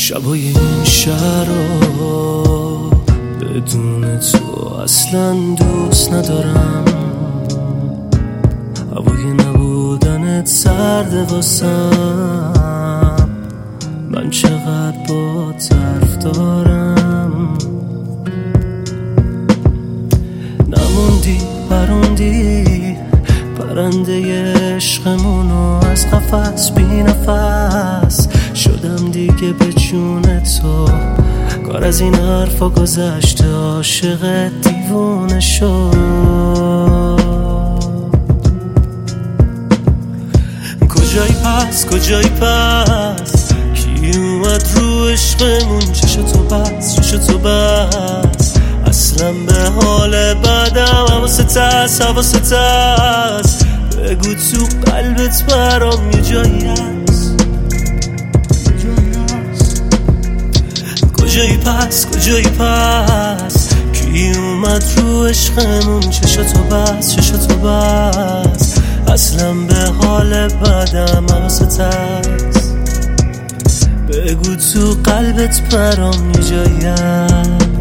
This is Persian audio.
شبای این شهر رو بدون تو اصلا دوست ندارم. هوای نبودنت سرد واسم، من چقدر با طرف دارم. نموندی پروندی پرنده عشقمونو از قفس بی نفس شدم دیگه به جون تو. کار از این حرفا گذشته، عاشق دیوونه شد. کجایی پس کی اومد رو عشقمون؟ چشتو بس اصلا به حال بعدم حواست هست. بگو تو قلبت برام یه جایی هست. کجایی پس کی اومد رو عشقمون؟ چشتو بس اصلا به حال بعدم حواست هست. بگو تو قلبت برام یه جایی هست.